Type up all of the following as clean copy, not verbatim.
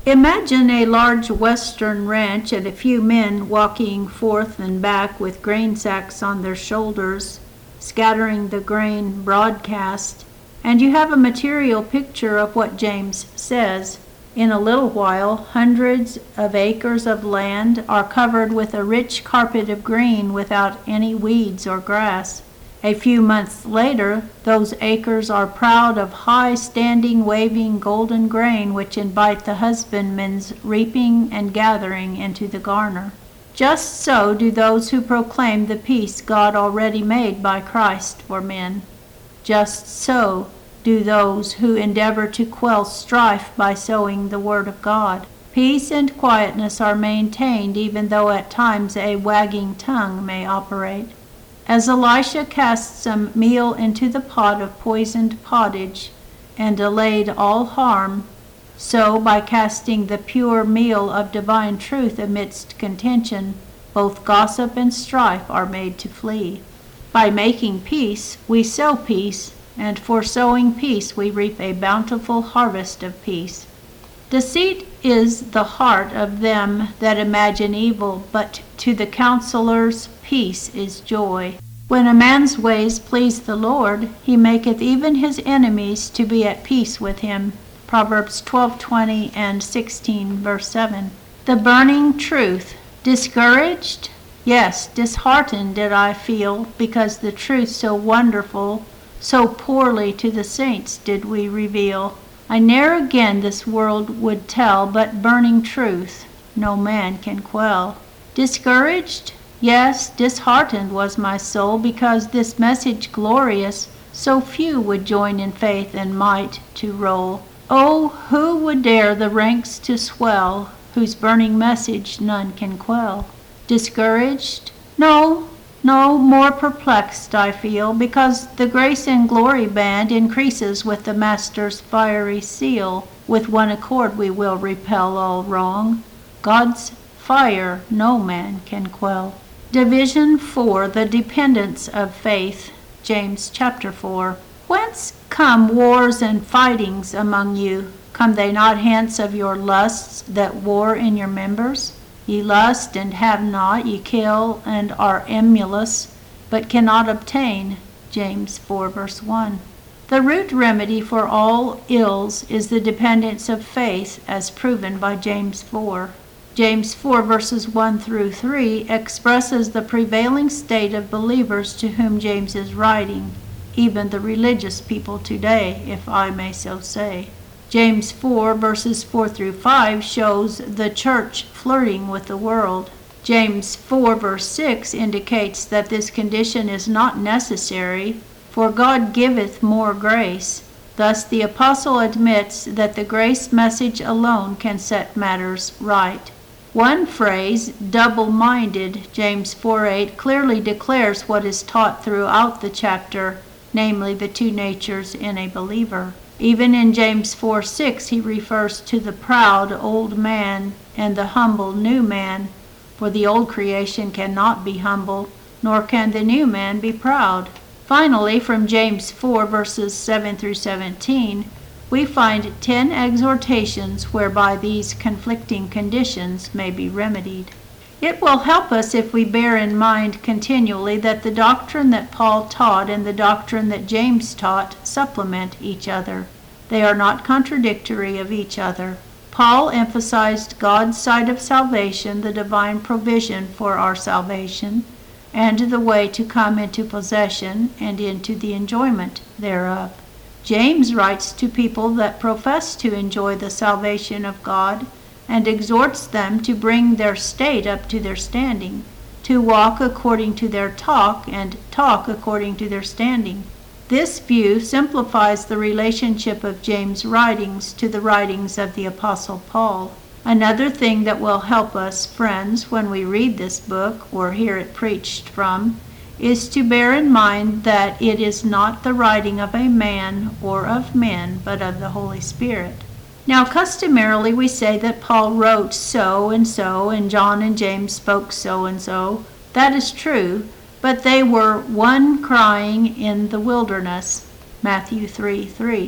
Imagine a large western ranch and a few men walking forth and back with grain sacks on their shoulders, scattering the grain broadcast, and you have a material picture of what James says. In a little while, hundreds of acres of land are covered with a rich carpet of green without any weeds or grass. A few months later, those acres are proud of high-standing, waving golden grain which invite the husbandman's reaping and gathering into the garner. Just so do those who proclaim the peace God already made by Christ for men. Just so do those who endeavor to quell strife by sowing the word of God. Peace and quietness are maintained even though at times a wagging tongue may operate. As Elisha cast some meal into the pot of poisoned pottage and allayed all harm, so by casting the pure meal of divine truth amidst contention, both gossip and strife are made to flee. By making peace, we sow peace, and for sowing peace we reap a bountiful harvest of peace. Deceit is the heart of them that imagine evil, but to the counselors peace is joy. When a man's ways please the Lord, he maketh even his enemies to be at peace with him. Proverbs 12:20 and 16 verse 7. The burning truth. Discouraged? Yes, disheartened did I feel, because the truth so wonderful, so poorly to the saints did we reveal. I ne'er again this world would tell, but burning truth no man can quell. Discouraged? Yes, disheartened was my soul, because this message glorious, so few would join in faith and might to roll. Oh, who would dare the ranks to swell, whose burning message none can quell? Discouraged? No, more perplexed I feel, because the grace and glory band increases with the Master's fiery seal. With one accord we will repel all wrong. God's fire no man can quell. Division 4, the dependence of faith. James chapter 4. Whence come wars and fightings among you? Come they not hence of your lusts that war in your members? Ye lust and have not, ye kill and are emulous, but cannot obtain. James 4 verse 1. The root remedy for all ills is the dependence of faith, as proven by James 4. James 4 verses 1 through 3 expresses the prevailing state of believers to whom James is writing, even the religious people today, if I may so say. James 4 verses 4 through 5 shows the church flirting with the world. James 4 verse 6 indicates that this condition is not necessary, for God giveth more grace. Thus the apostle admits that the grace message alone can set matters right. One phrase, double-minded, James 4:8, clearly declares what is taught throughout the chapter, namely the two natures in a believer. Even in James 4:6, he refers to the proud old man and the humble new man, for the old creation cannot be humble, nor can the new man be proud. Finally, from James 4 verses 7 through 17, we find 10 exhortations whereby these conflicting conditions may be remedied. It will help us if we bear in mind continually that the doctrine that Paul taught and the doctrine that James taught supplement each other. They are not contradictory of each other. Paul emphasized God's side of salvation, the divine provision for our salvation, and the way to come into possession and into the enjoyment thereof. James writes to people that profess to enjoy the salvation of God and exhorts them to bring their state up to their standing, to walk according to their talk and talk according to their standing. This view simplifies the relationship of James' writings to the writings of the Apostle Paul. Another thing that will help us, friends, when we read this book or hear it preached from, is to bear in mind that it is not the writing of a man or of men, but of the Holy Spirit. Now, customarily we say that Paul wrote so, and John and James spoke so and so. That is true, but they were one crying in the wilderness, Matthew 3:3.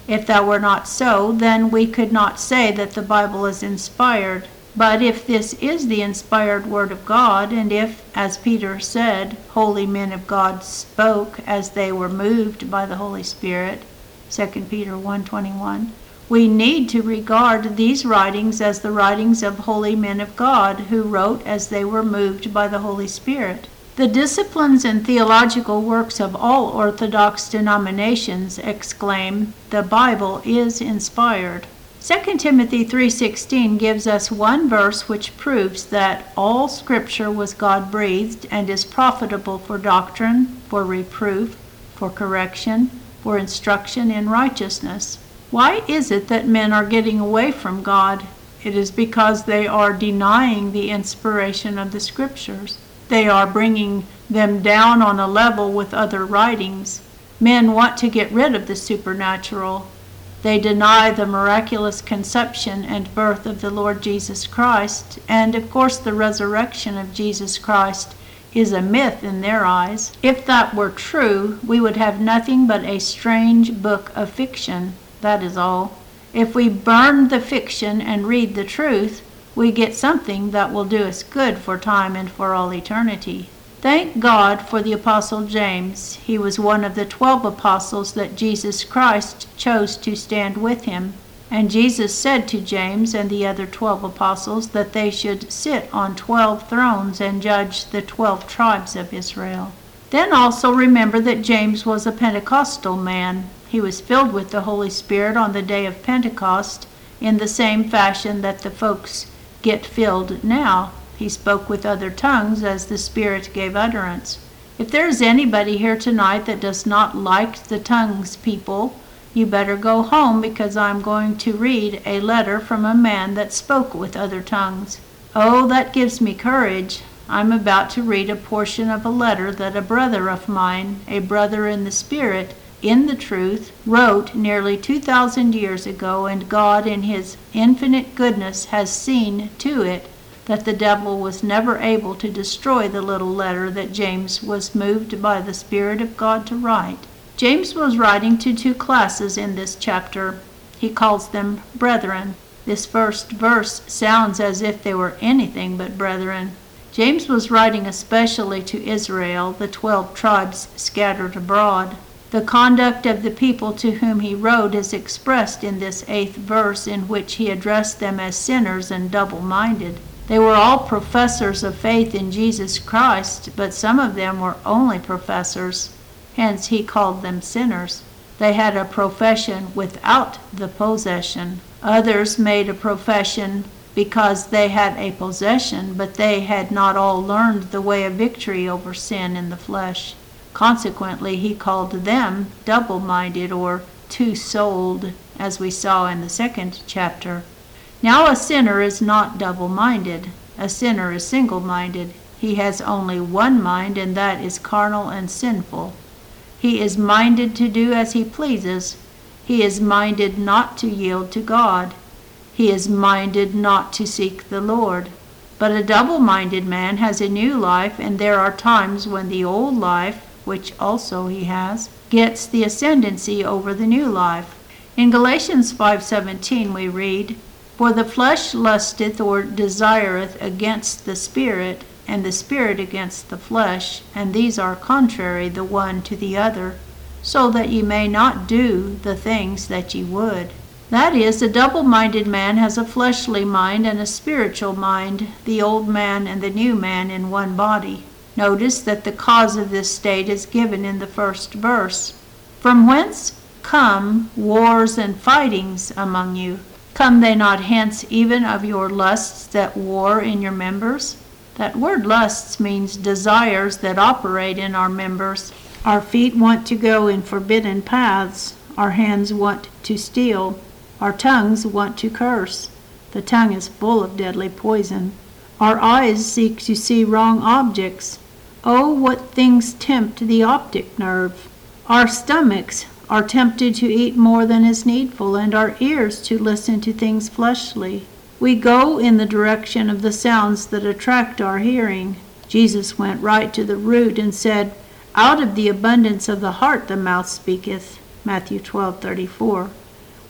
If that were not so, then we could not say that the Bible is inspired. But if this is the inspired Word of God, and if, as Peter said, holy men of God spoke as they were moved by the Holy Spirit, 2 Peter 1:21, we need to regard these writings as the writings of holy men of God who wrote as they were moved by the Holy Spirit. The disciplines and theological works of all Orthodox denominations exclaim, "The Bible is inspired." 2 Timothy 3:16 gives us one verse which proves that all Scripture was God-breathed and is profitable for doctrine, for reproof, for correction, for instruction in righteousness. Why is it that men are getting away from God? It is because they are denying the inspiration of the Scriptures. They are bringing them down on a level with other writings. Men want to get rid of the supernatural. They deny the miraculous conception and birth of the Lord Jesus Christ, and of course the resurrection of Jesus Christ is a myth in their eyes. If that were true, we would have nothing but a strange book of fiction, that is all. If we burn the fiction and read the truth, we get something that will do us good for time and for all eternity. Thank God for the Apostle James. He was one of the 12 apostles that Jesus Christ chose to stand with him. And Jesus said to James and the other 12 apostles that they should sit on 12 thrones and judge the 12 tribes of Israel. Then also remember that James was a Pentecostal man. He was filled with the Holy Spirit on the day of Pentecost in the same fashion that the folks get filled now. He spoke with other tongues as the Spirit gave utterance. If there is anybody here tonight that does not like the tongues people, you better go home, because I'm going to read a letter from a man that spoke with other tongues. Oh, that gives me courage. I'm about to read a portion of a letter that a brother of mine, a brother in the Spirit, in the truth, wrote nearly 2,000 years ago, and God in his infinite goodness has seen to it that the devil was never able to destroy the little letter that James was moved by the Spirit of God to write. James was writing to 2 classes in this chapter. He calls them brethren. This first verse sounds as if they were anything but brethren. James was writing especially to Israel, the 12 tribes scattered abroad. The conduct of the people to whom he wrote is expressed in this 8th verse, in which he addressed them as sinners and double-minded. They were all professors of faith in Jesus Christ, but some of them were only professors. Hence he called them sinners. They had a profession without the possession. Others made a profession because they had a possession, but they had not all learned the way of victory over sin in the flesh. Consequently, he called them double-minded or two-souled, as we saw in the 2nd chapter. Now a sinner is not double-minded. A sinner is single-minded. He has only one mind, and that is carnal and sinful. He is minded to do as he pleases. He is minded not to yield to God. He is minded not to seek the Lord. But a double-minded man has a new life, and there are times when the old life, which also he has, gets the ascendancy over the new life. In Galatians 5:17 we read, "For the flesh lusteth or desireth against the Spirit, and the Spirit against the flesh, and these are contrary the one to the other, so that ye may not do the things that ye would." That is, a double-minded man has a fleshly mind and a spiritual mind, the old man and the new man in one body. Notice that the cause of this state is given in the 1st verse. "From whence come wars and fightings among you? Come they not hence even of your lusts that war in your members?" That word lusts means desires that operate in our members. Our feet want to go in forbidden paths. Our hands want to steal. Our tongues want to curse. The tongue is full of deadly poison. Our eyes seek to see wrong objects. Oh, what things tempt the optic nerve! Our stomachs are tempted to eat more than is needful, and our ears to listen to things fleshly. We go in the direction of the sounds that attract our hearing. Jesus went right to the root and said, "Out of the abundance of the heart the mouth speaketh," Matthew 12:34.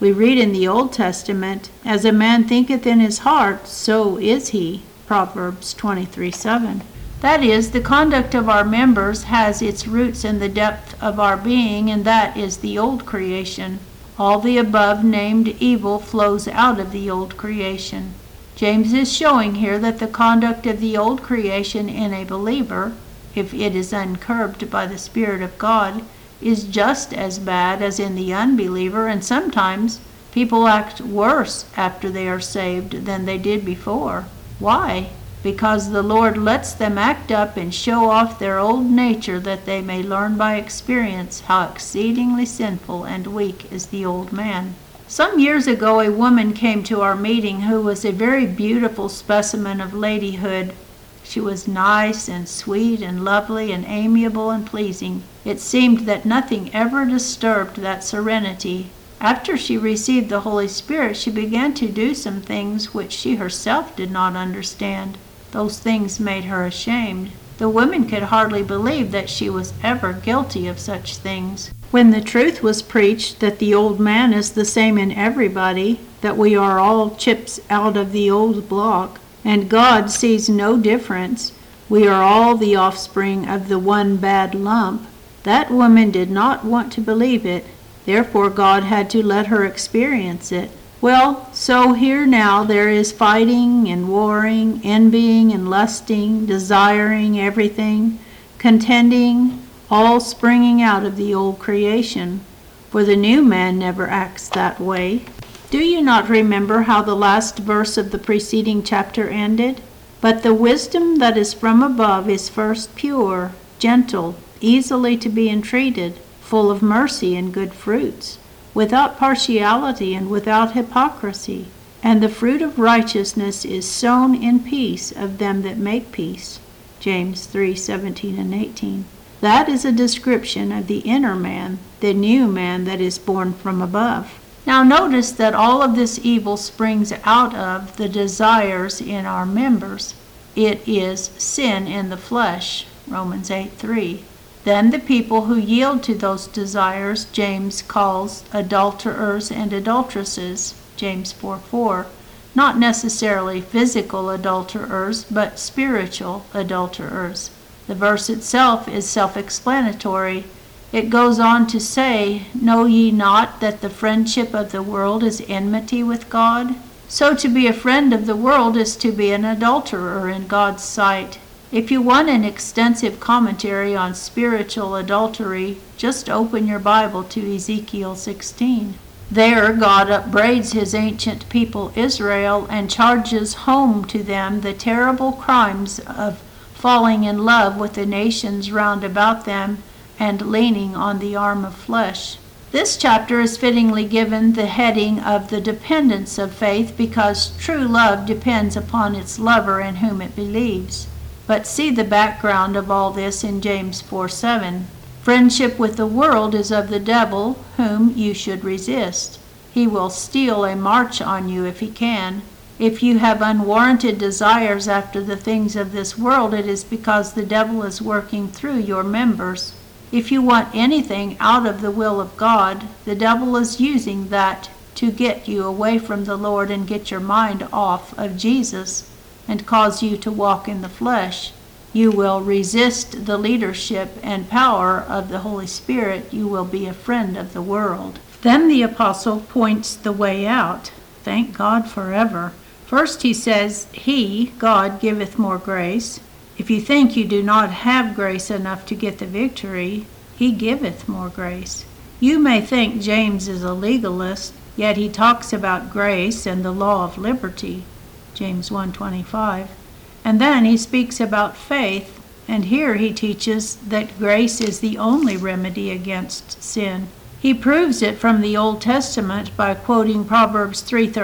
We read in the Old Testament, "As a man thinketh in his heart, so is he." Proverbs 23:7. That is, the conduct of our members has its roots in the depth of our being, and that is the old creation. All the above named evil flows out of the old creation. James is showing here that the conduct of the old creation in a believer, if it is uncurbed by the Spirit of God, is just as bad as in the unbeliever, and sometimes people act worse after they are saved than they did before. Why? Because the Lord lets them act up and show off their old nature, that they may learn by experience how exceedingly sinful and weak is the old man. Some years ago a woman came to our meeting who was a very beautiful specimen of ladyhood. She was nice and sweet and lovely and amiable and pleasing. It seemed that nothing ever disturbed that serenity. After she received the Holy Spirit, she began to do some things which she herself did not understand. Those things made her ashamed. The women could hardly believe that she was ever guilty of such things. When the truth was preached that the old man is the same in everybody, that we are all chips out of the old block, and God sees no difference, we are all the offspring of the one bad lump, that woman did not want to believe it. Therefore God had to let her experience it. Well, so here now there is fighting and warring, envying and lusting, desiring everything, contending, all springing out of the old creation. For the new man never acts that way. Do you not remember how the last verse of the preceding chapter ended? But the wisdom that is from above is first pure, gentle, easily to be entreated, full of mercy and good fruits, without partiality and without hypocrisy. And the fruit of righteousness is sown in peace of them that make peace. James 3:17 and 18. That is a description of the inner man, the new man that is born from above. Now notice that all of this evil springs out of the desires in our members. It is sin in the flesh, Romans 8:3. Then the people who yield to those desires, James calls adulterers and adulteresses, James 4:4. Not necessarily physical adulterers, but spiritual adulterers. The verse itself is self-explanatory. It goes on to say, "Know ye not that the friendship of the world is enmity with God?" So to be a friend of the world is to be an adulterer in God's sight. If you want an extensive commentary on spiritual adultery, just open your Bible to Ezekiel 16. There God upbraids his ancient people Israel and charges home to them the terrible crimes of falling in love with the nations round about them and leaning on the arm of flesh. This chapter is fittingly given the heading of the dependence of faith, because true love depends upon its lover in whom it believes. But see the background of all this in James 4:7. Friendship with the world is of the devil, whom you should resist. He will steal a march on you if he can. If you have unwarranted desires after the things of this world, it is because the devil is working through your members. If you want anything out of the will of God, the devil is using that to get you away from the Lord and get your mind off of Jesus and cause you to walk in the flesh. You will resist the leadership and power of the Holy Spirit. You will be a friend of the world. Then the apostle points the way out. Thank God forever. First he says, He, God, giveth more grace. If you think you do not have grace enough to get the victory, He giveth more grace. You may think James is a legalist, yet he talks about grace and the law of liberty, James 1:25. And then he speaks about faith, and here he teaches that grace is the only remedy against sin. He proves it from the Old Testament by quoting Proverbs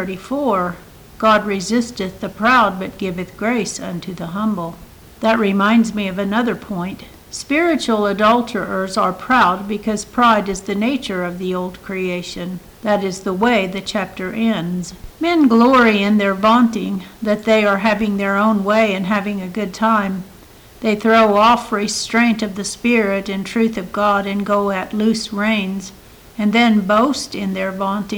3:34, God resisteth the proud, but giveth grace unto the humble. That reminds me of another point. Spiritual adulterers are proud because pride is the nature of the old creation. That is the way the chapter ends. Men glory in their vaunting, that they are having their own way and having a good time. They throw off restraint of the Spirit and truth of God and go at loose reins, and then boast in their vaunting.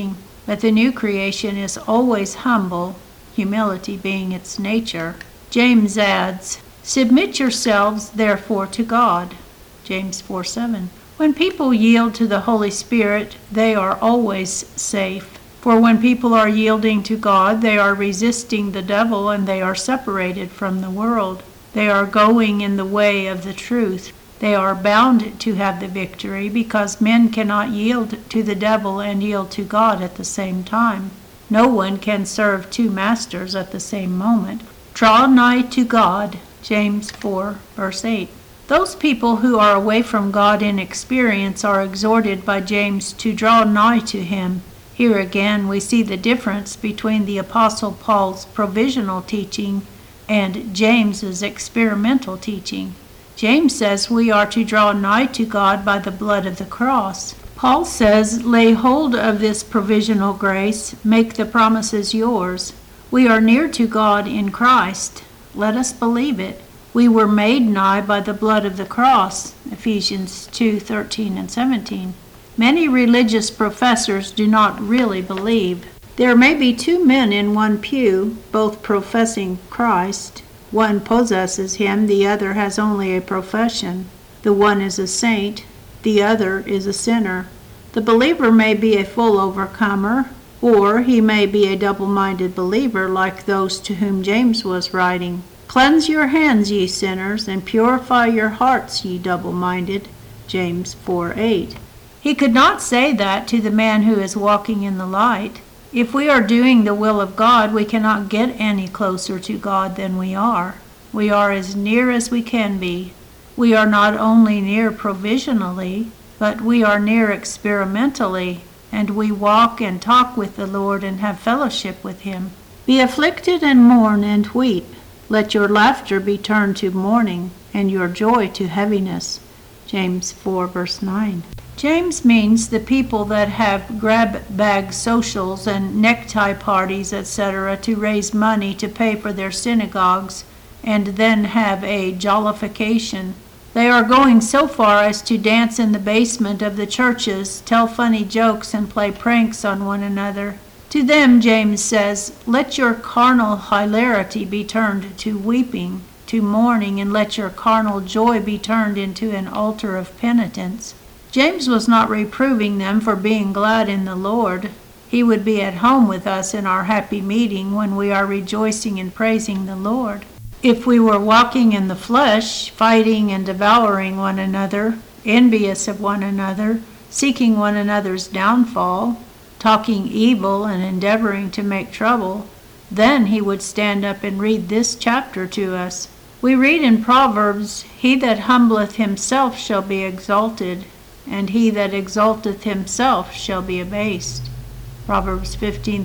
but the new creation is always humble, humility being its nature. James adds, "Submit yourselves therefore to God." James 4:7. When people yield to the Holy Spirit, they are always safe. For when people are yielding to God, they are resisting the devil and they are separated from the world. They are going in the way of the truth. They are bound to have the victory because men cannot yield to the devil and yield to God at the same time. No one can serve two masters at the same moment. Draw nigh to God, James 4, verse 8. Those people who are away from God in experience are exhorted by James to draw nigh to him. Here again we see the difference between the Apostle Paul's provisional teaching and James's experimental teaching. James says we are to draw nigh to God by the blood of the cross. Paul says, lay hold of this provisional grace, make the promises yours. We are near to God in Christ. Let us believe it. We were made nigh by the blood of the cross, Ephesians 2:13 and 17. Many religious professors do not really believe. There may be two men in one pew, both professing Christ. One possesses him, the other has only a profession. The one is a saint, the other is a sinner. The believer may be a full overcomer, or he may be a double-minded believer like those to whom James was writing. Cleanse your hands, ye sinners, and purify your hearts, ye double-minded, James 4:8. He could not say that to the man who is walking in the light. If we are doing the will of God, we cannot get any closer to God than we are. We are as near as we can be. We are not only near provisionally, but we are near experimentally, and we walk and talk with the Lord and have fellowship with Him. Be afflicted and mourn and weep. Let your laughter be turned to mourning, and your joy to heaviness. James 4, verse 9. James means the people that have grab bag socials and necktie parties, etc., to raise money to pay for their synagogues and then have a jollification. They are going so far as to dance in the basement of the churches, tell funny jokes, and play pranks on one another. To them, James says, let your carnal hilarity be turned to weeping, to mourning, and let your carnal joy be turned into an altar of penitence. James was not reproving them for being glad in the Lord. He would be at home with us in our happy meeting when we are rejoicing and praising the Lord. If we were walking in the flesh, fighting and devouring one another, envious of one another, seeking one another's downfall, talking evil and endeavoring to make trouble, then he would stand up and read this chapter to us. We read in Proverbs, he that humbleth himself shall be exalted, and he that exalteth himself shall be abased. Proverbs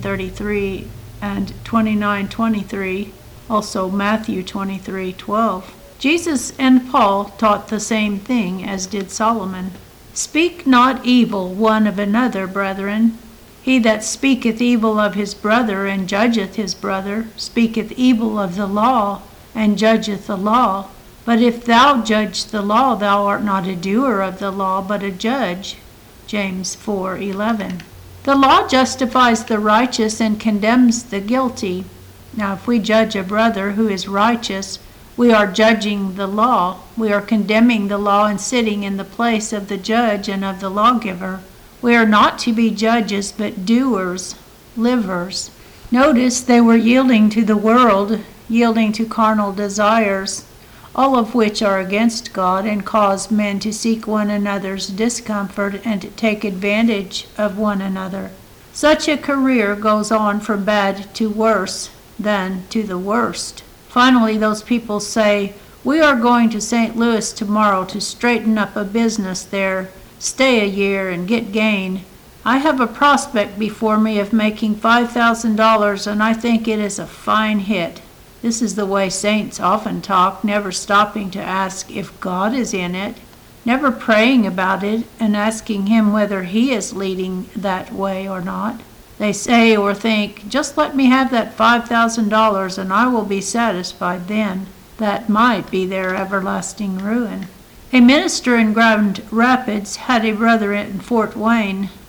15:33 and 29:23, also Matthew 23:12. Jesus and Paul taught the same thing, as did Solomon. Speak not evil one of another, brethren. He that speaketh evil of his brother and judgeth his brother, speaketh evil of the law and judgeth the law. But if thou judge the law, thou art not a doer of the law, but a judge. James 4:11. The law justifies the righteous and condemns the guilty. Now, if we judge a brother who is righteous, we are judging the law. We are condemning the law and sitting in the place of the judge and of the lawgiver. We are not to be judges, but doers, livers. Notice they were yielding to the world, yielding to carnal desires, all of which are against God and cause men to seek one another's discomfort and to take advantage of one another. Such a career goes on from bad to worse than to the worst. Finally, those people say, we are going to St. Louis tomorrow to straighten up a business there, stay a year and get gain. I have a prospect before me of making $5,000, and I think it is a fine hit. This is the way saints often talk, never stopping to ask if God is in it, never praying about it and asking Him whether He is leading that way or not. They say or think, just let me have that $5,000 and I will be satisfied then. That might be their everlasting ruin. A minister in Grand Rapids had a brother in Fort Wayne.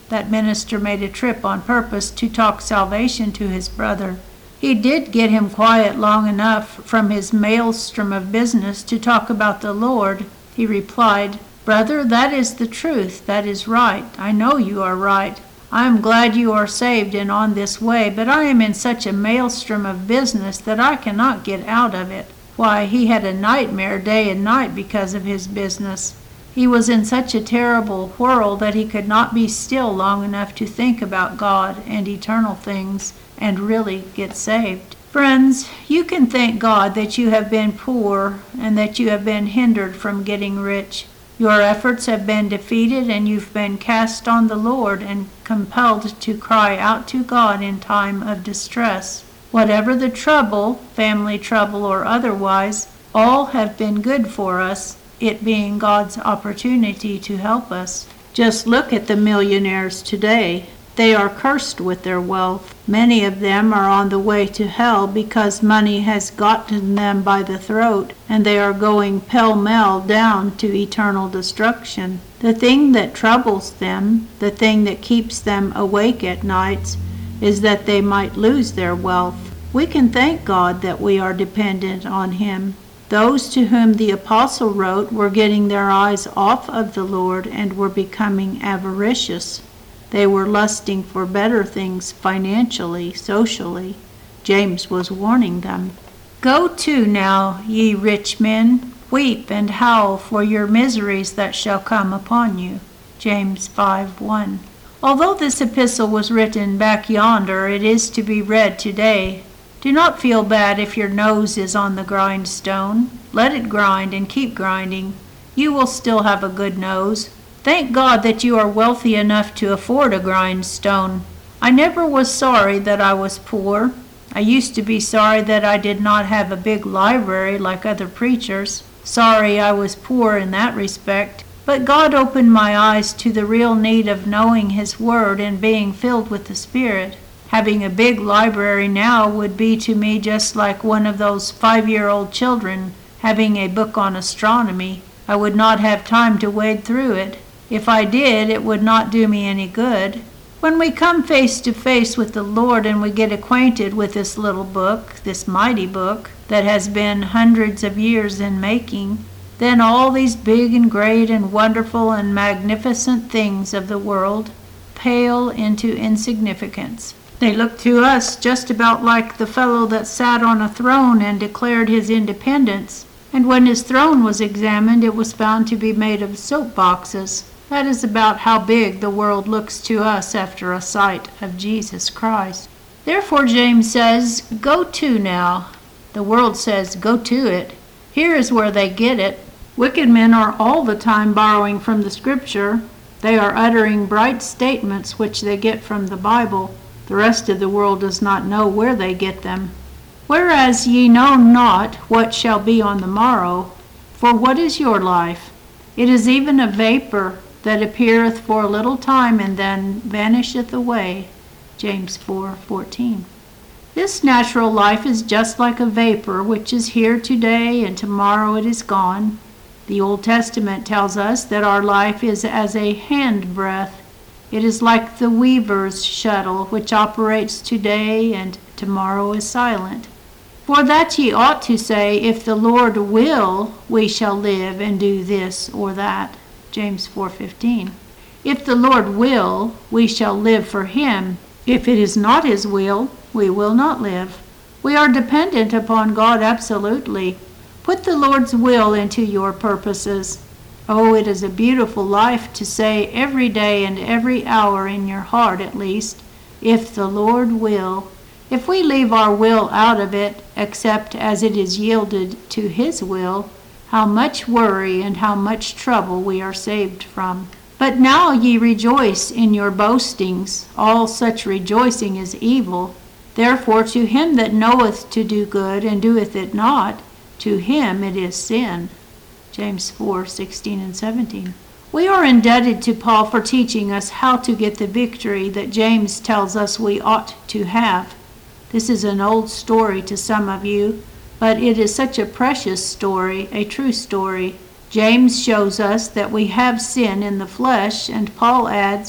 That minister made a trip on purpose to talk salvation to his brother. He did get him quiet long enough from his maelstrom of business to talk about the Lord. He replied, "Brother, that is the truth. That is right. I know you are right. I am glad you are saved and on this way, but I am in such a maelstrom of business that I cannot get out of it." Why, he had a nightmare day and night because of his business. He was in such a terrible whirl that he could not be still long enough to think about God and eternal things and really get saved. Friends, you can thank God that you have been poor and that you have been hindered from getting rich. Your efforts have been defeated and you've been cast on the Lord and compelled to cry out to God in time of distress. Whatever the trouble, family trouble or otherwise, all have been good for us, it being God's opportunity to help us. Just look at the millionaires today. They are cursed with their wealth. Many of them are on the way to hell because money has gotten them by the throat, and they are going pell-mell down to eternal destruction. The thing that troubles them, the thing that keeps them awake at nights, is that they might lose their wealth. We can thank God that we are dependent on Him. Those to whom the apostle wrote were getting their eyes off of the Lord and were becoming avaricious. They were lusting for better things financially, socially. James was warning them. "Go to now, ye rich men, weep and howl for your miseries that shall come upon you." James 5:1. Although this epistle was written back yonder, it is to be read today. Do not feel bad if your nose is on the grindstone. Let it grind and keep grinding. You will still have a good nose. Thank God that you are wealthy enough to afford a grindstone. I never was sorry that I was poor. I used to be sorry that I did not have a big library like other preachers. Sorry I was poor in that respect. But God opened my eyes to the real need of knowing His Word and being filled with the Spirit. Having a big library now would be to me just like one of those 5-year-old children having a book on astronomy. I would not have time to wade through it. If I did, it would not do me any good. When we come face to face with the Lord and we get acquainted with this little book, this mighty book, that has been hundreds of years in making, then all these big and great and wonderful and magnificent things of the world pale into insignificance. They look to us just about like the fellow that sat on a throne and declared his independence, and when his throne was examined it was found to be made of soap boxes. That is about how big the world looks to us after a sight of Jesus Christ. Therefore James says, "Go to now." The world says, "Go to it." Here is where they get it. Wicked men are all the time borrowing from the Scripture. They are uttering bright statements which they get from the Bible. The rest of the world does not know where they get them. "Whereas ye know not what shall be on the morrow, for what is your life? It is even a vapor that appeareth for a little time and then vanisheth away." James 4:14. This natural life is just like a vapor which is here today and tomorrow it is gone. The Old Testament tells us that our life is as a handbreadth. It is like the weaver's shuttle which operates today and tomorrow is silent. "For that ye ought to say, if the Lord will, we shall live and do this or that." James 4:15. If the Lord will, we shall live for Him. If it is not His will, we will not live. We are dependent upon God absolutely. Put the Lord's will into your purposes. Oh, it is a beautiful life to say every day and every hour in your heart at least, "If the Lord will." If we leave our will out of it, except as it is yielded to His will, how much worry and how much trouble we are saved from. "But now ye rejoice in your boastings. All such rejoicing is evil. Therefore to him that knoweth to do good and doeth it not, to him it is sin." James 4:16 and 17. We are indebted to Paul for teaching us how to get the victory that James tells us we ought to have. This is an old story to some of you, but it is such a precious story, a true story. James shows us that we have sin in the flesh, and Paul adds,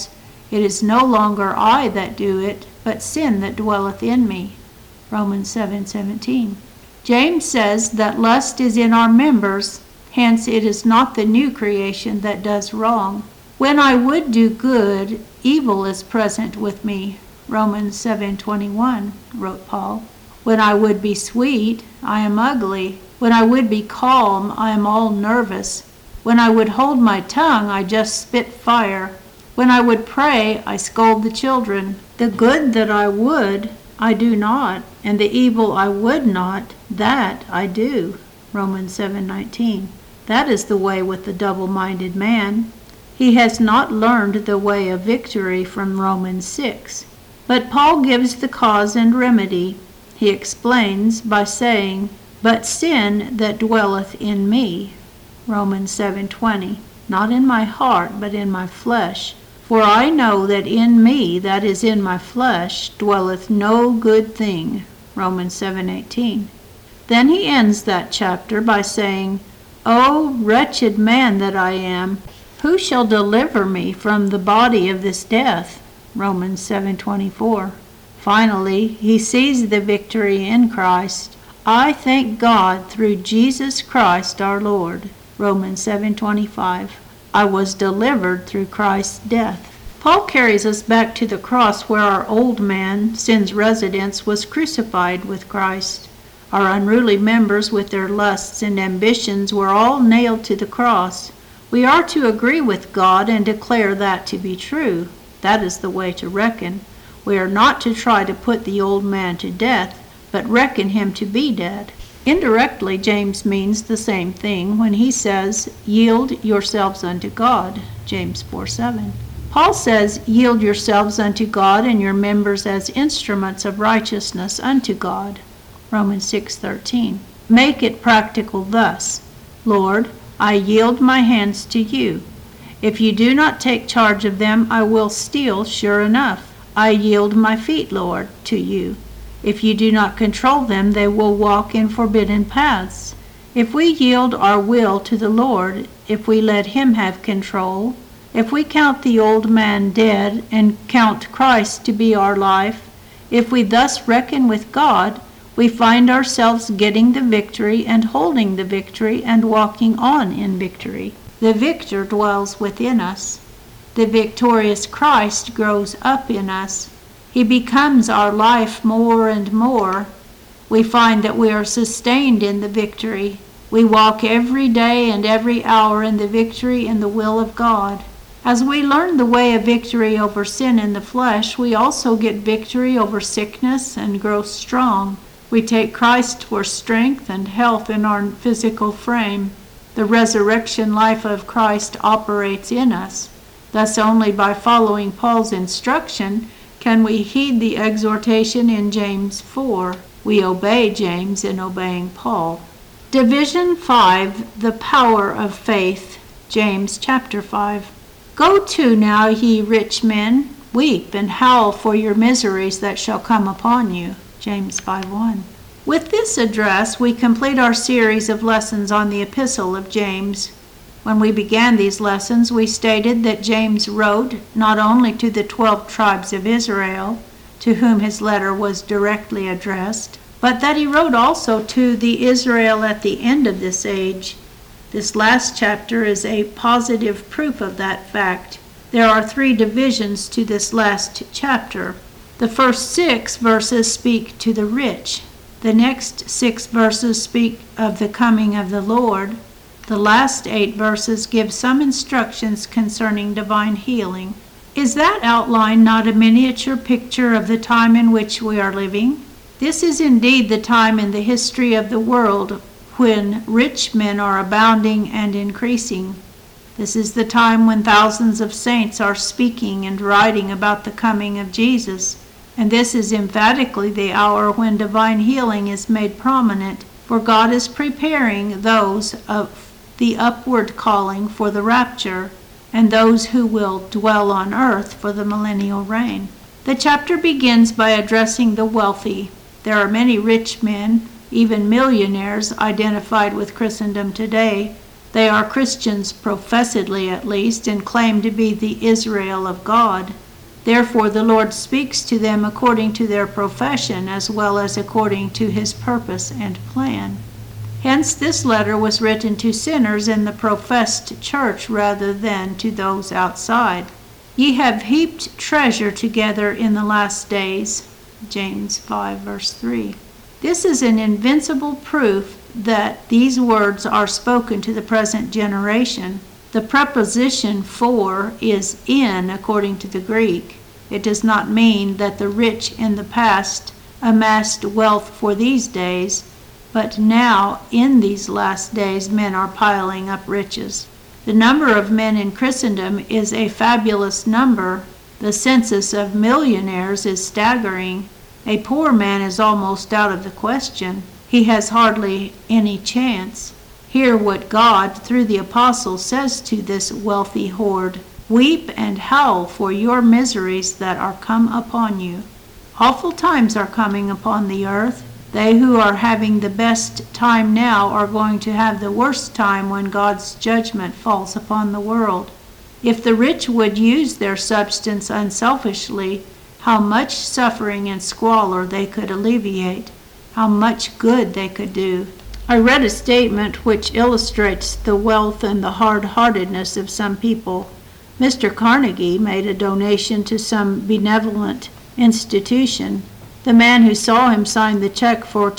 It is no longer I that do it, but sin that dwelleth in me. Romans 7:17. James says that lust is in our members, hence it is not the new creation that does wrong. When I would do good, evil is present with me. Romans 7:21, wrote Paul. When I would be sweet, I am ugly. When I would be calm, I am all nervous. When I would hold my tongue, I just spit fire. When I would pray, I scold the children. The good that I would, I do not, and the evil I would not, that I do. Romans 7:19. That is the way with the double-minded man. He has not learned the way of victory from Romans 6. But Paul gives the cause and remedy. He explains by saying, "But sin that dwelleth in me," Romans 7:20, "not in my heart, but in my flesh. For I know that in me, that is in my flesh, dwelleth no good thing," Romans 7:18. Then he ends that chapter by saying, "O wretched man that I am, who shall deliver me from the body of this death?" Romans 7:24. Finally, he sees the victory in Christ. "I thank God through Jesus Christ our Lord." Romans 7:25. I was delivered through Christ's death. Paul carries us back to the cross where our old man, sin's residence, was crucified with Christ. Our unruly members with their lusts and ambitions were all nailed to the cross. We are to agree with God and declare that to be true. That is the way to reckon. We are not to try to put the old man to death, but reckon him to be dead. Indirectly, James means the same thing when he says, "Yield yourselves unto God," James 4:7. Paul says, "Yield yourselves unto God and your members as instruments of righteousness unto God," Romans 6:13. Make it practical thus: "Lord, I yield my hands to you. If you do not take charge of them, I will steal sure enough. I yield my feet, Lord, to you. If you do not control them, they will walk in forbidden paths." If we yield our will to the Lord, if we let Him have control, if we count the old man dead and count Christ to be our life, if we thus reckon with God, we find ourselves getting the victory and holding the victory and walking on in victory. The victor dwells within us. The victorious Christ grows up in us. He becomes our life more and more. We find that we are sustained in the victory. We walk every day and every hour in the victory and the will of God. As we learn the way of victory over sin in the flesh, we also get victory over sickness and grow strong. We take Christ for strength and health in our physical frame. The resurrection life of Christ operates in us. Thus, only by following Paul's instruction can we heed the exhortation in James 4. We obey James in obeying Paul. Division 5, the power of faith. James chapter 5. Go to now, ye rich men, weep and howl for your miseries that shall come upon you. James 5:1. With this address, we complete our series of lessons on the Epistle of James. When we began these lessons, we stated that James wrote not only to the 12 tribes of Israel, to whom his letter was directly addressed, but that he wrote also to the Israel at the end of this age. This last chapter is a positive proof of that fact. There are 3 divisions to this last chapter. The first 6 verses speak to the rich. The next 6 verses speak of the coming of the Lord. The last 8 verses give some instructions concerning divine healing. Is that outline not a miniature picture of the time in which we are living? This is indeed the time in the history of the world when rich men are abounding and increasing. This is the time when thousands of saints are speaking and writing about the coming of Jesus. And this is emphatically the hour when divine healing is made prominent, for God is preparing those of the upward calling for the rapture, and those who will dwell on earth for the millennial reign. The chapter begins by addressing the wealthy. There are many rich men, even millionaires, identified with Christendom today. They are Christians, professedly at least, and claim to be the Israel of God. Therefore the Lord speaks to them according to their profession as well as according to his purpose and plan. Hence this letter was written to sinners in the professed church rather than to those outside. Ye have heaped treasure together in the last days. James 5 verse 3. This is an invincible proof that these words are spoken to the present generation. The preposition for is in according to the Greek. It does not mean that the rich in the past amassed wealth for these days, but now in these last days men are piling up riches. The number of men in Christendom is a fabulous number. The census of millionaires is staggering. A poor man is almost out of the question. He has hardly any chance. Hear what God, through the apostle, says to this wealthy horde. Weep and howl for your miseries that are come upon you. Awful times are coming upon the earth. They who are having the best time now are going to have the worst time when God's judgment falls upon the world. If the rich would use their substance unselfishly, how much suffering and squalor they could alleviate, how much good they could do. I read a statement which illustrates the wealth and the hard-heartedness of some people. Mr. Carnegie made a donation to some benevolent institution. The man who saw him sign the check for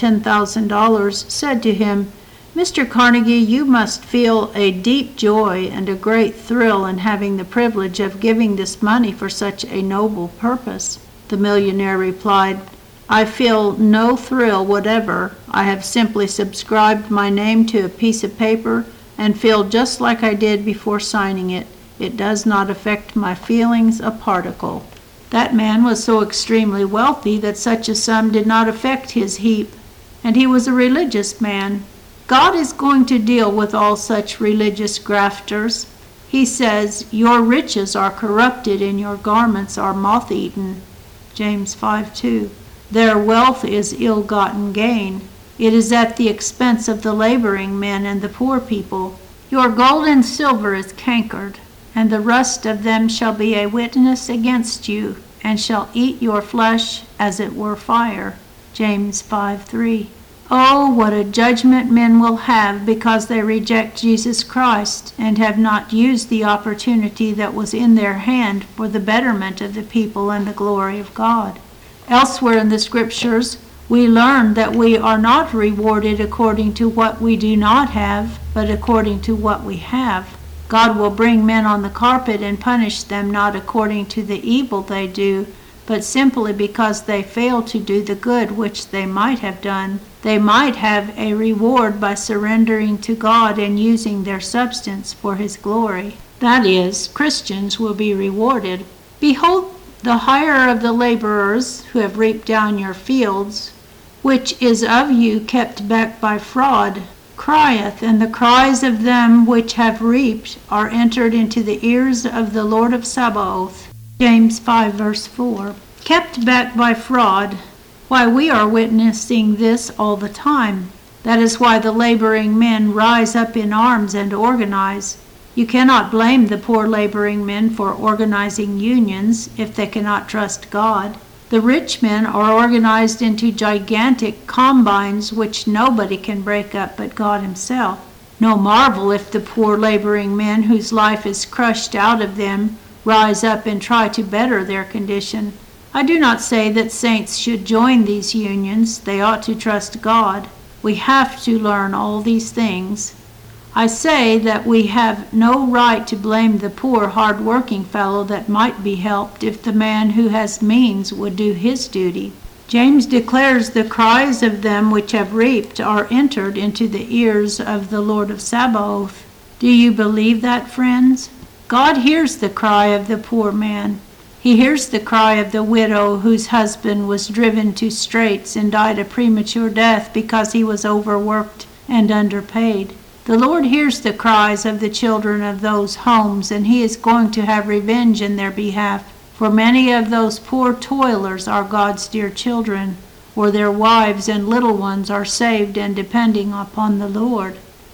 $10,000 said to him, Mr. Carnegie, you must feel a deep joy and a great thrill in having the privilege of giving this money for such a noble purpose. The millionaire replied, I feel no thrill whatever. I have simply subscribed my name to a piece of paper and feel just like I did before signing it. It does not affect my feelings a particle. That man was so extremely wealthy that such a sum did not affect his heap, and he was a religious man. God is going to deal with all such religious grafters. He says, your riches are corrupted and your garments are moth-eaten. James 5:2. Their wealth is ill-gotten gain. It is at the expense of the laboring men and the poor people. Your gold and silver is cankered, and the rust of them shall be a witness against you, and shall eat your flesh as it were fire. James 5:3. Oh, what a judgment men will have because they reject Jesus Christ and have not used the opportunity that was in their hand for the betterment of the people and the glory of God. Elsewhere in the Scriptures, we learn that we are not rewarded according to what we do not have, but according to what we have. God will bring men on the carpet and punish them not according to the evil they do, but simply because they fail to do the good which they might have done. They might have a reward by surrendering to God and using their substance for His glory. That is, Christians will be rewarded. Behold, the hire of the laborers who have reaped down your fields, which is of you kept back by fraud, crieth, and the cries of them which have reaped are entered into the ears of the Lord of Sabaoth. James 5 verse 4. Kept back by fraud. Why, we are witnessing this all the time. That is why the laboring men rise up in arms and organize. You cannot blame the poor laboring men for organizing unions if they cannot trust God. The rich men are organized into gigantic combines which nobody can break up but God Himself. No marvel if the poor laboring men whose life is crushed out of them rise up and try to better their condition. I do not say that saints should join these unions. They ought to trust God. We have to learn all these things. I say that we have no right to blame the poor, hard-working fellow that might be helped if the man who has means would do his duty. James declares the cries of them which have reaped are entered into the ears of the Lord of Sabaoth. Do you believe that, friends? God hears the cry of the poor man. He hears the cry of the widow whose husband was driven to straits and died a premature death because he was overworked and underpaid. The Lord hears the cries of the children of those homes, and He is going to have revenge in their behalf. For many of those poor toilers are God's dear children, or their wives and little ones are saved and depending upon the Lord.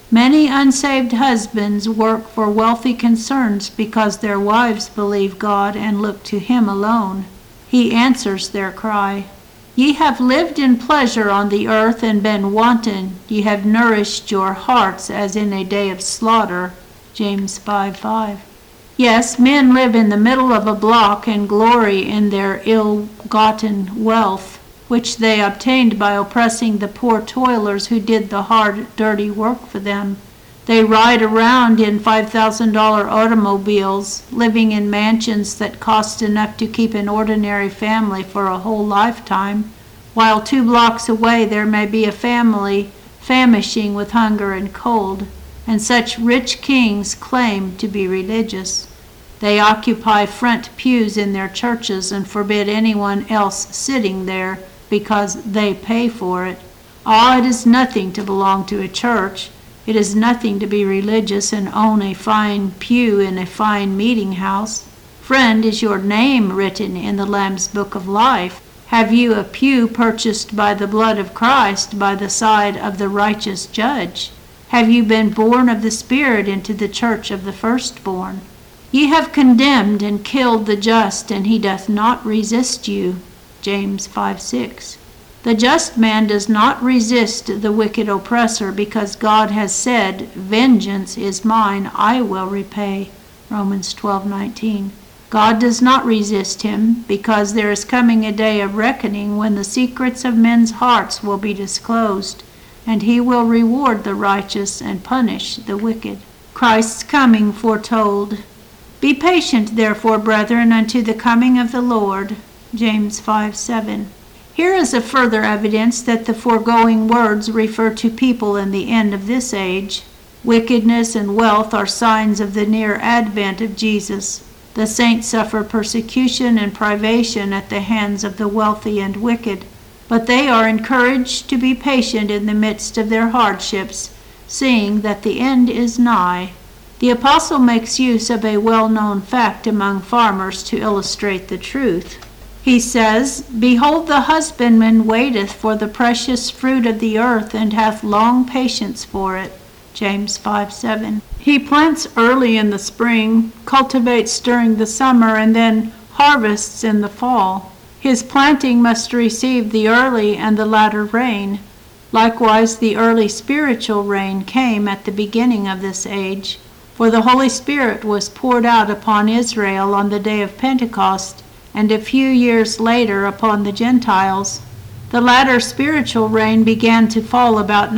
Many unsaved husbands work for wealthy concerns because their wives believe God and look to Him alone. He answers their cry. Ye have lived in pleasure on the earth and been wanton. Ye have nourished your hearts as in a day of slaughter. James 5:5. Yes, men live in the middle of a block and glory in their ill-gotten wealth, which they obtained by oppressing the poor toilers who did the hard, dirty work for them. They ride around in $5,000 automobiles, living in mansions that cost enough to keep an ordinary family for a whole lifetime, while 2 blocks away there may be a family famishing with hunger and cold, and such rich kings claim to be religious. They occupy front pews in their churches and forbid anyone else sitting there because they pay for it. It is nothing to belong to a church. It is nothing to be religious and own a fine pew in a fine meeting house. Friend, is your name written in the Lamb's Book of Life? Have you a pew purchased by the blood of Christ by the side of the righteous judge? Have you been born of the Spirit into the church of the firstborn? Ye have condemned and killed the just, and he doth not resist you. James 5:6. The just man does not resist the wicked oppressor because God has said, "Vengeance is mine, I will repay." Romans 12:19. God does not resist him because there is coming a day of reckoning when the secrets of men's hearts will be disclosed, and he will reward the righteous and punish the wicked. Christ's coming foretold. Be patient, therefore, brethren, unto the coming of the Lord. James 5:7. Here is a further evidence that the foregoing words refer to people in the end of this age. Wickedness and wealth are signs of the near advent of Jesus. The saints suffer persecution and privation at the hands of the wealthy and wicked, but they are encouraged to be patient in the midst of their hardships, seeing that the end is nigh. The apostle makes use of a well-known fact among farmers to illustrate the truth. He says, "Behold, the husbandman waiteth for the precious fruit of the earth, and hath long patience for it." James 5:7. He plants early in the spring, cultivates during the summer, and then harvests in the fall. His planting must receive the early and the latter rain. Likewise, the early spiritual rain came at the beginning of this age, for the Holy Spirit was poured out upon Israel on the day of Pentecost, and a few years later upon the Gentiles. The latter spiritual rain began to fall about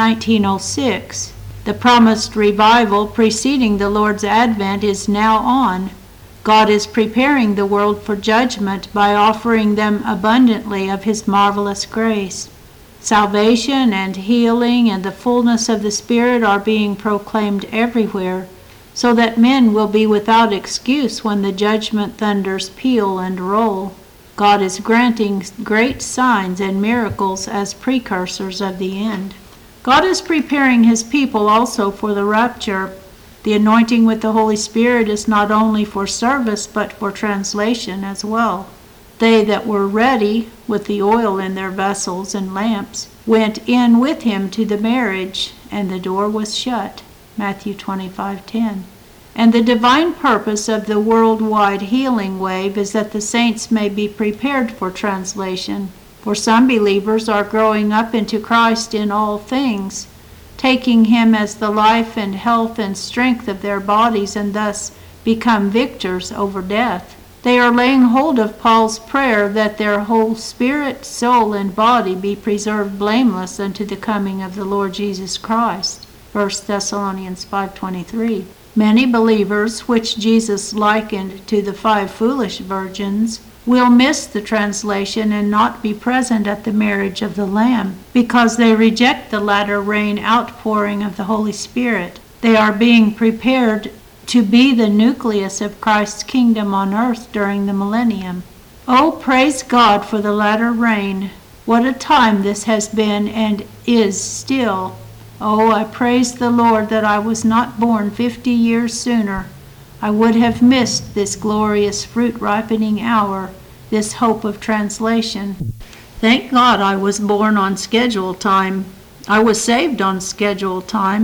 1906. The promised revival preceding the Lord's advent is now on. God is preparing the world for judgment by offering them abundantly of His marvelous grace. Salvation and healing and the fullness of the Spirit are being proclaimed everywhere, so that men will be without excuse when the judgment thunders peal and roll. God is granting great signs and miracles as precursors of the end. God is preparing His people also for the rapture. The anointing with the Holy Spirit is not only for service, but for translation as well. They that were ready, with the oil in their vessels and lamps, went in with Him to the marriage, and the door was shut. Matthew 25:10. And the divine purpose of the worldwide healing wave is that the saints may be prepared for translation. For some believers are growing up into Christ in all things, taking Him as the life and health and strength of their bodies, and thus become victors over death. They are laying hold of Paul's prayer that their whole spirit, soul, and body be preserved blameless unto the coming of the Lord Jesus Christ. 1 Thessalonians 5:23. Many believers, which Jesus likened to the 5 foolish virgins, will miss the translation and not be present at the marriage of the Lamb, because they reject the latter rain outpouring of the Holy Spirit. They are being prepared to be the nucleus of Christ's kingdom on earth during the millennium. Oh, praise God for the latter rain. What a time this has been and is still. Oh, I praise the Lord that I was not born 50 years sooner. I would have missed this glorious fruit-ripening hour, this hope of translation. Thank God I was born on schedule time. I was saved on schedule time.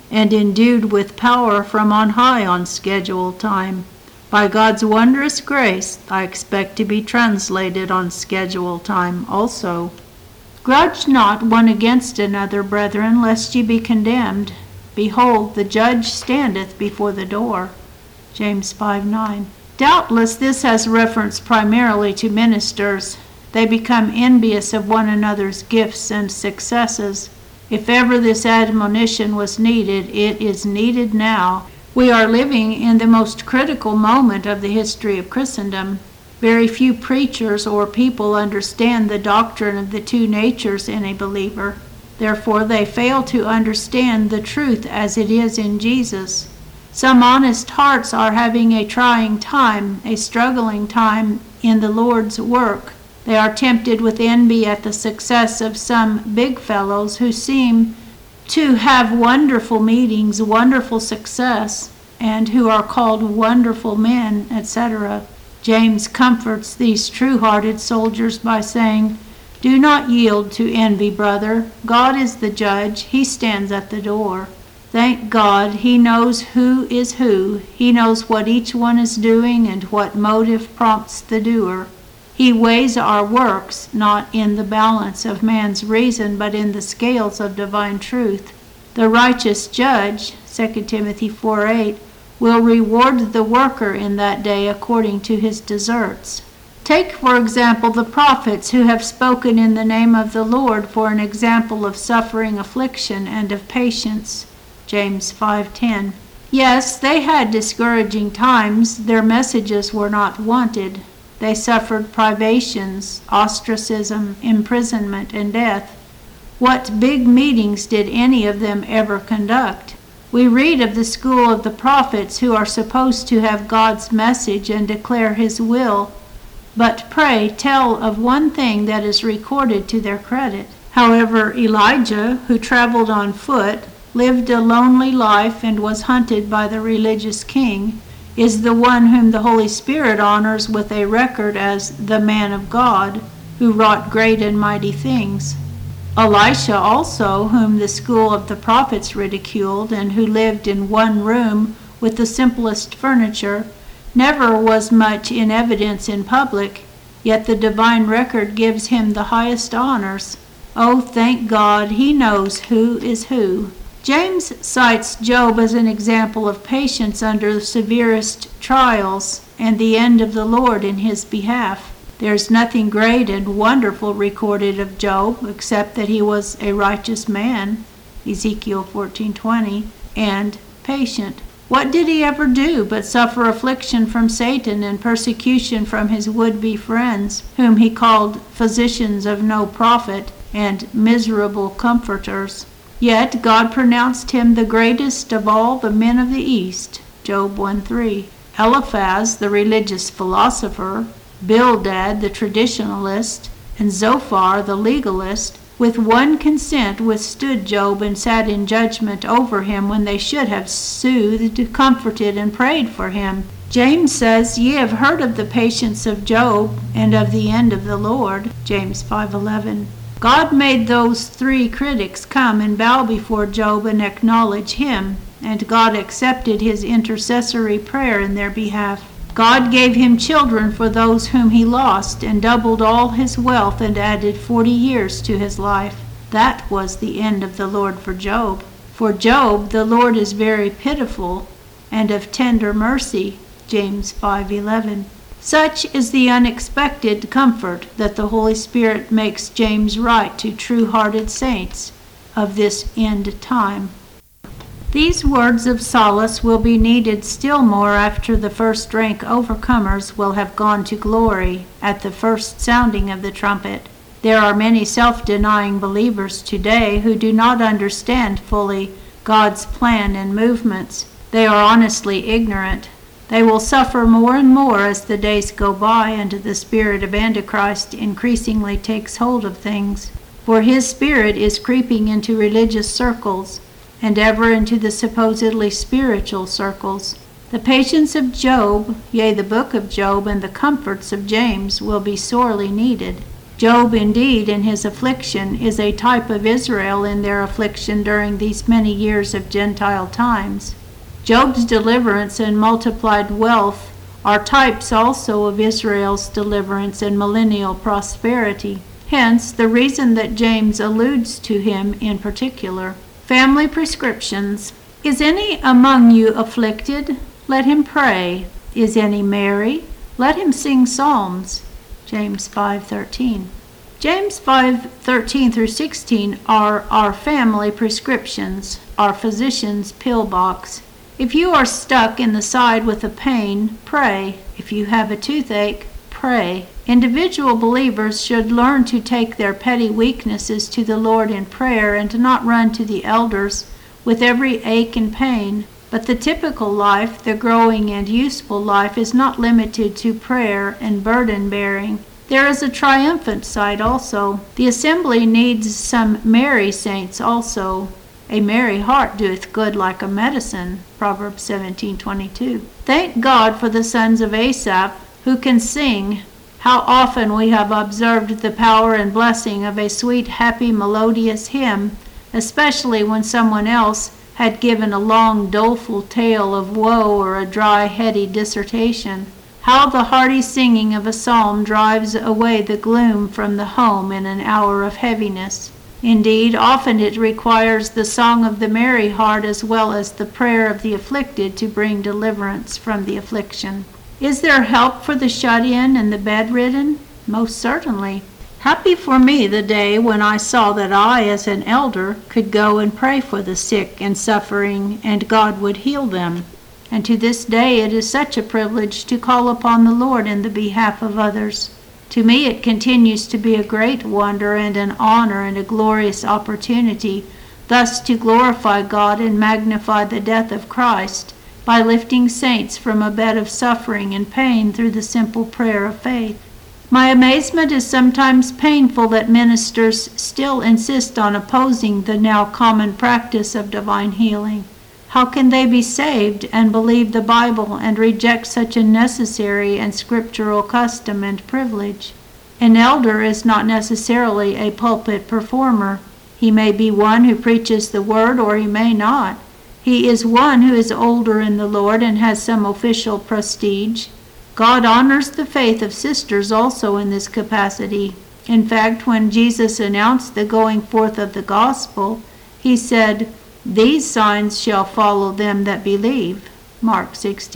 and endued with power from on high on scheduled time. By God's wondrous grace, I expect to be translated on scheduled time also. Grudge not one against another, brethren, lest ye be condemned. Behold, the judge standeth before the door. James 5:9. Doubtless this has reference primarily to ministers. They become envious of one another's gifts and successes. If ever this admonition was needed, it is needed now. We are living in the most critical moment of the history of Christendom. Very few preachers or people understand the doctrine of the two natures in a believer. Therefore, they fail to understand the truth as it is in Jesus. Some honest hearts are having a trying time, a struggling time in the Lord's work. They are tempted with envy at the success of some big fellows who seem to have wonderful meetings, wonderful success, and who are called wonderful men, etc. James comforts these true-hearted soldiers by saying, "Do not yield to envy, brother. God is the judge. He stands at the door." Thank God, He knows who is who. He knows what each one is doing and what motive prompts the doer. He weighs our works, not in the balance of man's reason, but in the scales of divine truth. The righteous judge, 2 Timothy 4:8, will reward the worker in that day according to his deserts. Take, for example, the prophets who have spoken in the name of the Lord for an example of suffering, affliction, and of patience. James 5:10. Yes, they had discouraging times. Their messages were not wanted. They suffered privations, ostracism, imprisonment, and death. What big meetings did any of them ever conduct? We read of the school of the prophets who are supposed to have God's message and declare His will, but pray tell of one thing that is recorded to their credit. However, Elijah, who traveled on foot, lived a lonely life, and was hunted by the religious king, is the one whom the Holy Spirit honors with a record as the man of God, who wrought great and mighty things. Elisha also, whom the school of the prophets ridiculed, and who lived in one room with the simplest furniture, never was much in evidence in public, yet the divine record gives him the highest honors. Oh, thank God, He knows who is who. James cites Job as an example of patience under the severest trials and the end of the Lord in his behalf. There is nothing great and wonderful recorded of Job except that he was a righteous man, Ezekiel 14:20, and patient. What did he ever do but suffer affliction from Satan and persecution from his would-be friends, whom he called physicians of no profit and miserable comforters? Yet God pronounced him the greatest of all the men of the East, Job 1:3. Eliphaz, the religious philosopher, Bildad, the traditionalist, and Zophar, the legalist, with one consent withstood Job and sat in judgment over him when they should have soothed, comforted, and prayed for him. James says, "Ye have heard of the patience of Job and of the end of the Lord," James 5:11. God made those three critics come and bow before Job and acknowledge him, and God accepted his intercessory prayer in their behalf. God gave him children for those whom he lost, and doubled all his wealth and added 40 years to his life. That was the end of the Lord for Job. For Job, the Lord is very pitiful and of tender mercy, James 5:11. Such is the unexpected comfort that the Holy Spirit makes James write to true-hearted saints of this end time. These words of solace will be needed still more after the first-rank overcomers will have gone to glory at the first sounding of the trumpet. There are many self-denying believers today who do not understand fully God's plan and movements. They are honestly ignorant. They will suffer more and more as the days go by and the spirit of Antichrist increasingly takes hold of things. For his spirit is creeping into religious circles and ever into the supposedly spiritual circles. The patience of Job, yea, the book of Job, and the comforts of James will be sorely needed. Job, indeed, in his affliction, is a type of Israel in their affliction during these many years of Gentile times. Job's deliverance and multiplied wealth are types also of Israel's deliverance and millennial prosperity. Hence, the reason that James alludes to him in particular. Family prescriptions. Is any among you afflicted? Let him pray. Is any merry? Let him sing psalms. James 5:13. James 5:13 through 16 are our family prescriptions, our physician's pill box. If you are stuck in the side with a pain, pray. If you have a toothache, pray. Individual believers should learn to take their petty weaknesses to the Lord in prayer and to not run to the elders with every ache and pain. But the typical life, the growing and useful life, is not limited to prayer and burden bearing. There is a triumphant side also. The assembly needs some merry saints also. A merry heart doeth good like a medicine. Proverbs 17:22. Thank God for the sons of Asaph who can sing. How often we have observed the power and blessing of a sweet, happy, melodious hymn, especially when someone else had given a long, doleful tale of woe or a dry, heady dissertation. How the hearty singing of a psalm drives away the gloom from the home in an hour of heaviness. Indeed, often it requires the song of the merry heart as well as the prayer of the afflicted to bring deliverance from the affliction. Is there help for the shut-in and the bedridden? Most certainly. Happy for me the day when I saw that I, as an elder, could go and pray for the sick and suffering, and God would heal them. And to this day it is such a privilege to call upon the Lord in the behalf of others. To me it continues to be a great wonder and an honor and a glorious opportunity thus to glorify God and magnify the death of Christ by lifting saints from a bed of suffering and pain through the simple prayer of faith. My amazement is sometimes painful that ministers still insist on opposing the now common practice of divine healing. How can they be saved and believe the Bible and reject such a necessary and scriptural custom and privilege? An elder is not necessarily a pulpit performer. He may be one who preaches the word, or he may not. He is one who is older in the Lord and has some official prestige. God honors the faith of sisters also in this capacity. In fact, when Jesus announced the going forth of the gospel, he said, "These signs shall follow them that believe," Mark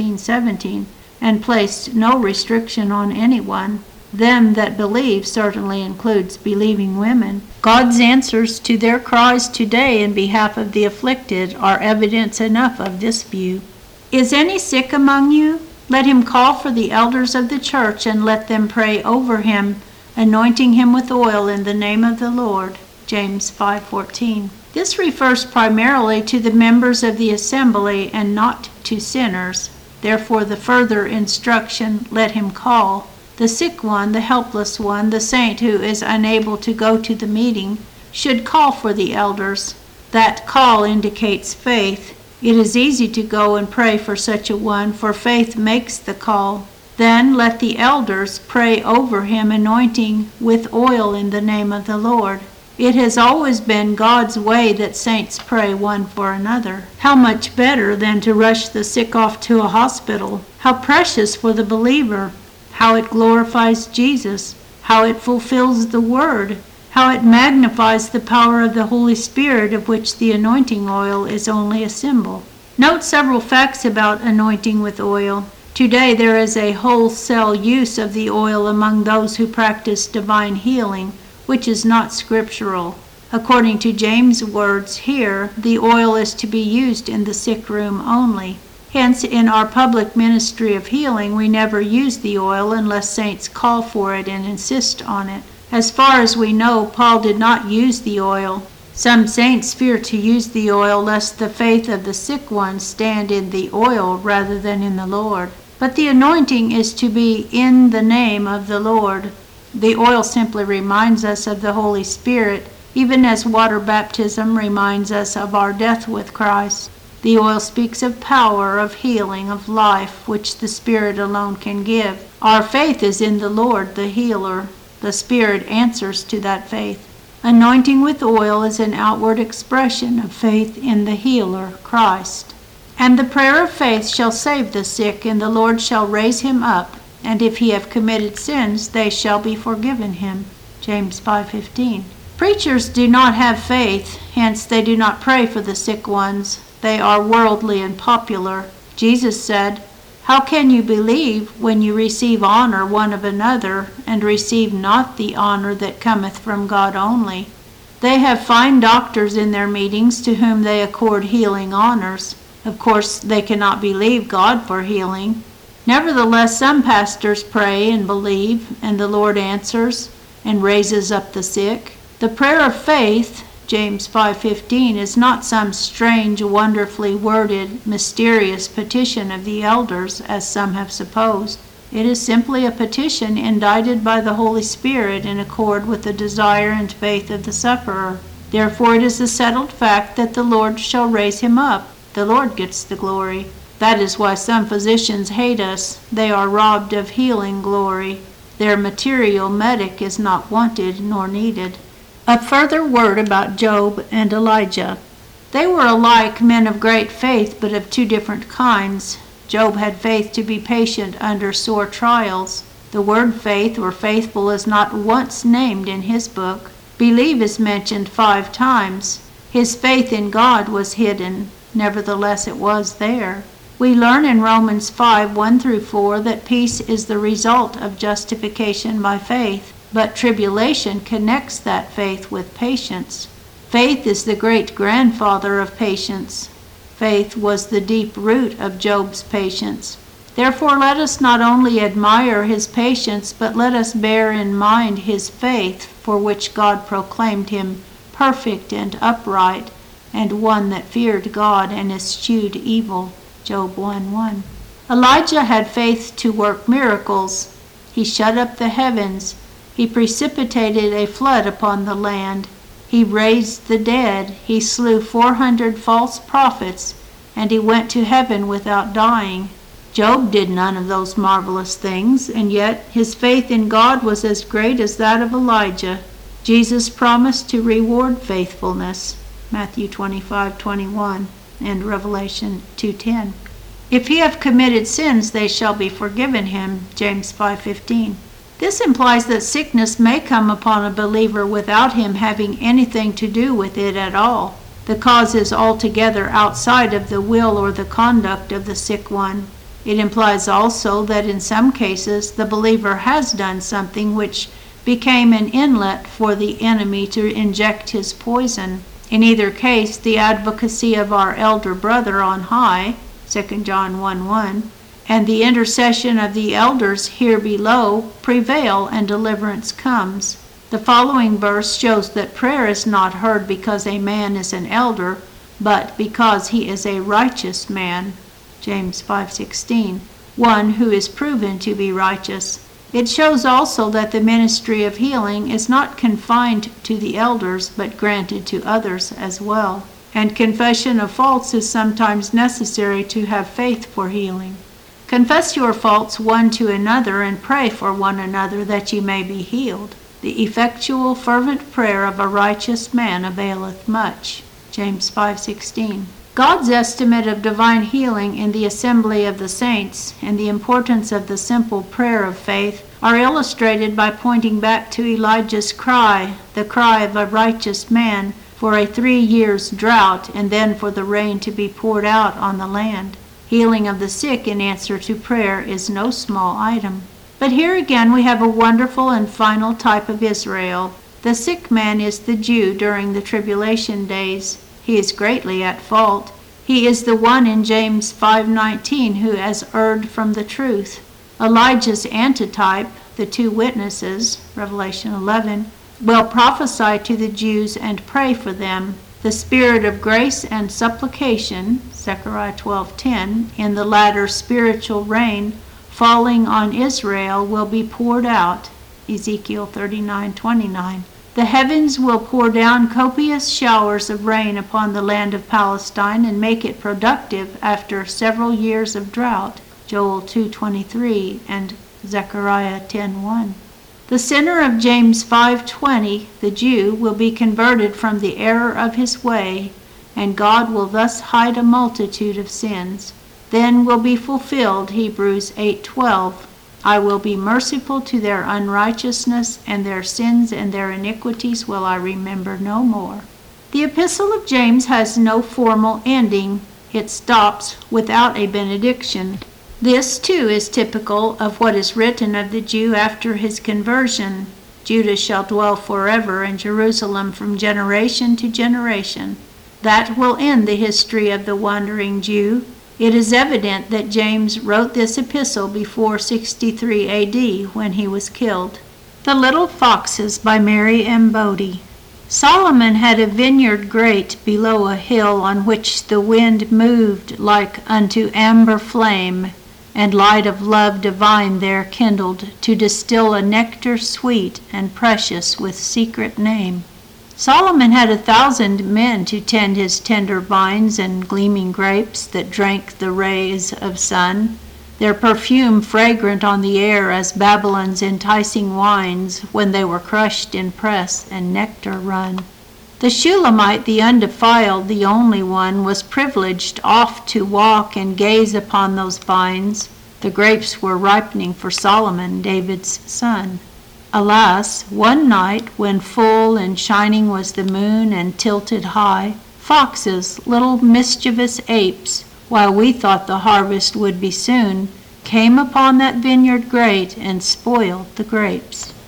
16:17, and placed no restriction on anyone. Them that believe certainly includes believing women. God's answers to their cries today in behalf of the afflicted are evidence enough of this view. Is any sick among you? Let him call for the elders of the church and let them pray over him, anointing him with oil in the name of the Lord. James 5:14. This refers primarily to the members of the assembly and not to sinners. Therefore the further instruction, let him call. The sick one, the helpless one, the saint who is unable to go to the meeting, should call for the elders. That call indicates faith. It is easy to go and pray for such a one, for faith makes the call. Then let the elders pray over him, anointing with oil in the name of the Lord. It has always been God's way that saints pray one for another. How much better than to rush the sick off to a hospital? How precious for the believer! How it glorifies Jesus! How it fulfills the Word! How it magnifies the power of the Holy Spirit, of which the anointing oil is only a symbol. Note several facts about anointing with oil. Today there is a wholesale use of the oil among those who practice divine healing, which is not scriptural. According to James' words here, the oil is to be used in the sick room only. Hence, in our public ministry of healing, we never use the oil unless saints call for it and insist on it. As far as we know, Paul did not use the oil. Some saints fear to use the oil lest the faith of the sick one stand in the oil rather than in the Lord. But the anointing is to be in the name of the Lord. The oil simply reminds us of the Holy Spirit, even as water baptism reminds us of our death with Christ. The oil speaks of power, of healing, of life, which the Spirit alone can give. Our faith is in the Lord, the healer. The Spirit answers to that faith. Anointing with oil is an outward expression of faith in the healer, Christ. And the prayer of faith shall save the sick, and the Lord shall raise him up. And if he have committed sins, they shall be forgiven him. James 5:15. Preachers do not have faith, hence they do not pray for the sick ones. They are worldly and popular. Jesus said, "How can you believe when you receive honor one of another, and receive not the honor that cometh from God only?" They have fine doctors in their meetings to whom they accord healing honors. Of course, they cannot believe God for healing. Nevertheless, some pastors pray and believe, and the Lord answers and raises up the sick. The prayer of faith, James 5:15, is not some strange, wonderfully worded, mysterious petition of the elders, as some have supposed. It is simply a petition indited by the Holy Spirit in accord with the desire and faith of the sufferer. Therefore it is a settled fact that the Lord shall raise him up. The Lord gets the glory. That is why some physicians hate us. They are robbed of healing glory. Their material medic is not wanted nor needed. A further word about Job and Elijah. They were alike men of great faith, but of two different kinds. Job had faith to be patient under sore trials. The word faith or faithful is not once named in his book. Believe is mentioned 5 times. His faith in God was hidden. Nevertheless, it was there. We learn in Romans 5:1-4 that peace is the result of justification by faith, but tribulation connects that faith with patience. Faith is the great-grandfather of patience. Faith was the deep root of Job's patience. Therefore, let us not only admire his patience, but let us bear in mind his faith, for which God proclaimed him perfect and upright, and one that feared God and eschewed evil. Job 1:1. Elijah had faith to work miracles. He shut up the heavens. He precipitated a flood upon the land. He raised the dead. He slew 400 false prophets, and he went to heaven without dying. Job did none of those marvelous things, and yet his faith in God was as great as that of Elijah. Jesus promised to reward faithfulness. Matthew 25:21 and Revelation 2:10. If he have committed sins, they shall be forgiven him. James 5:15. This implies that sickness may come upon a believer without him having anything to do with it at all. The cause is altogether outside of the will or the conduct of the sick one. It implies also that in some cases the believer has done something which became an inlet for the enemy to inject his poison. In either case, the advocacy of our elder brother on high, 2 John 1:1, and the intercession of the elders here below prevail, and deliverance comes. The following verse shows that prayer is not heard because a man is an elder, but because he is a righteous man. James 5:16, one who is proven to be righteous. It shows also that the ministry of healing is not confined to the elders, but granted to others as well. And confession of faults is sometimes necessary to have faith for healing. Confess your faults one to another, and pray for one another that ye may be healed. The effectual fervent prayer of a righteous man availeth much. James 5:16. God's estimate of divine healing in the assembly of the saints and the importance of the simple prayer of faith are illustrated by pointing back to Elijah's cry, the cry of a righteous man, for a 3 years' drought, and then for the rain to be poured out on the land. Healing of the sick in answer to prayer is no small item. But here again we have a wonderful and final type of Israel. The sick man is the Jew during the tribulation days. He is greatly at fault. He is the one in James 5:19 who has erred from the truth. Elijah's antitype, the 2 witnesses, Revelation 11, will prophesy to the Jews and pray for them. The spirit of grace and supplication, Zechariah 12:10, in the latter spiritual rain falling on Israel will be poured out, Ezekiel 39:29. The heavens will pour down copious showers of rain upon the land of Palestine and make it productive after several years of drought, Joel 2:23 and Zechariah 10:1. The sinner of James 5:20, the Jew, will be converted from the error of his way, and God will thus hide a multitude of sins. Then will be fulfilled Hebrews 8:12, I will be merciful to their unrighteousness, and their sins and their iniquities will I remember no more. The Epistle of James has no formal ending. It stops without a benediction. This, too, is typical of what is written of the Jew after his conversion. Judah shall dwell forever, and Jerusalem from generation to generation. That will end the history of the wandering Jew. It is evident that James wrote this epistle before 63 AD, when he was killed. The Little Foxes by Mary M. Bodie. Solomon had a vineyard great below a hill, on which the wind moved like unto amber flame, and light of love divine there kindled, to distill a nectar sweet and precious with secret name. Solomon had 1,000 men to tend his tender vines and gleaming grapes that drank the rays of sun, their perfume fragrant on the air as Babylon's enticing wines when they were crushed in press and nectar run. The Shulamite, the undefiled, the only one, was privileged oft to walk and gaze upon those vines. The grapes were ripening for Solomon, David's son. Alas, one night, when full and shining was the moon and tilted high, foxes, little mischievous apes, while we thought the harvest would be soon, came upon that vineyard great and spoiled the grapes.